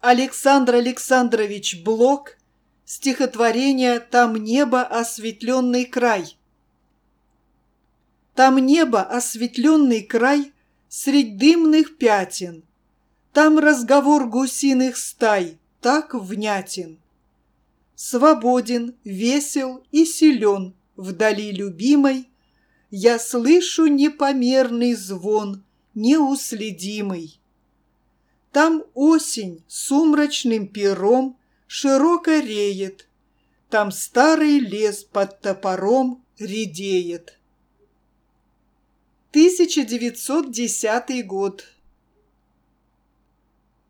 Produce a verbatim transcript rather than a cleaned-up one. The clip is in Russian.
Александр Александрович Блок, стихотворение «Там небо, осветленный край». Там небо, осветленный край, средь дымных пятен, там разговор гусиных стай так внятен. Свободен, весел и силен вдали любимой, я слышу непомерный звон, неуследимый. Там осень сумрачным пером широко реет, там старый лес под топором редеет. тысяча девятьсот десятый год.